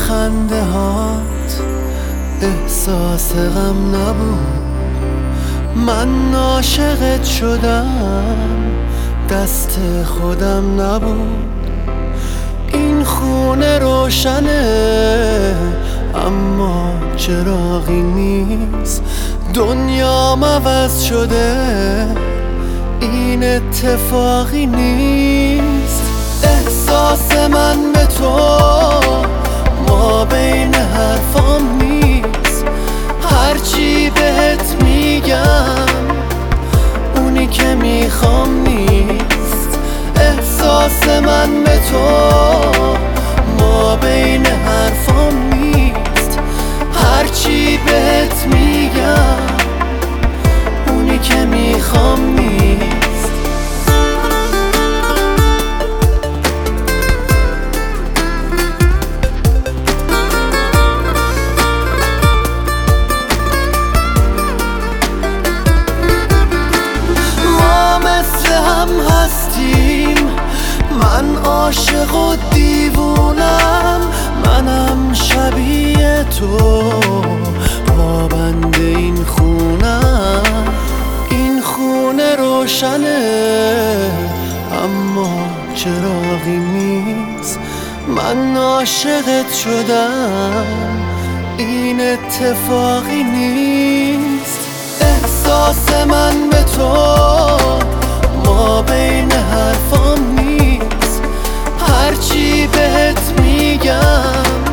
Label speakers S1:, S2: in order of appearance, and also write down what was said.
S1: خنده هات احساس غم نبود. من عاشقت شدم دست خودم نبود. این خونه روشنه اما چراغی نیست. دنیام عوض شده این اتفاقی نیست. احساس من به تو ما بین حرفام نیست. هرچی بهت میگم اونی که میخوام نیست. احساس من به تو ما بین حرفام نیست. هرچی بهت میگم اونی که میخوام نیست. من عاشق و دیوونم، منم شبیه تو پابند این خونم. این خونه روشنه اما چراغی نیست. من عاشقت شدم این اتفاقی نیست. احساس من به تو ما بین حرفام نیست. هرچی بهت میگم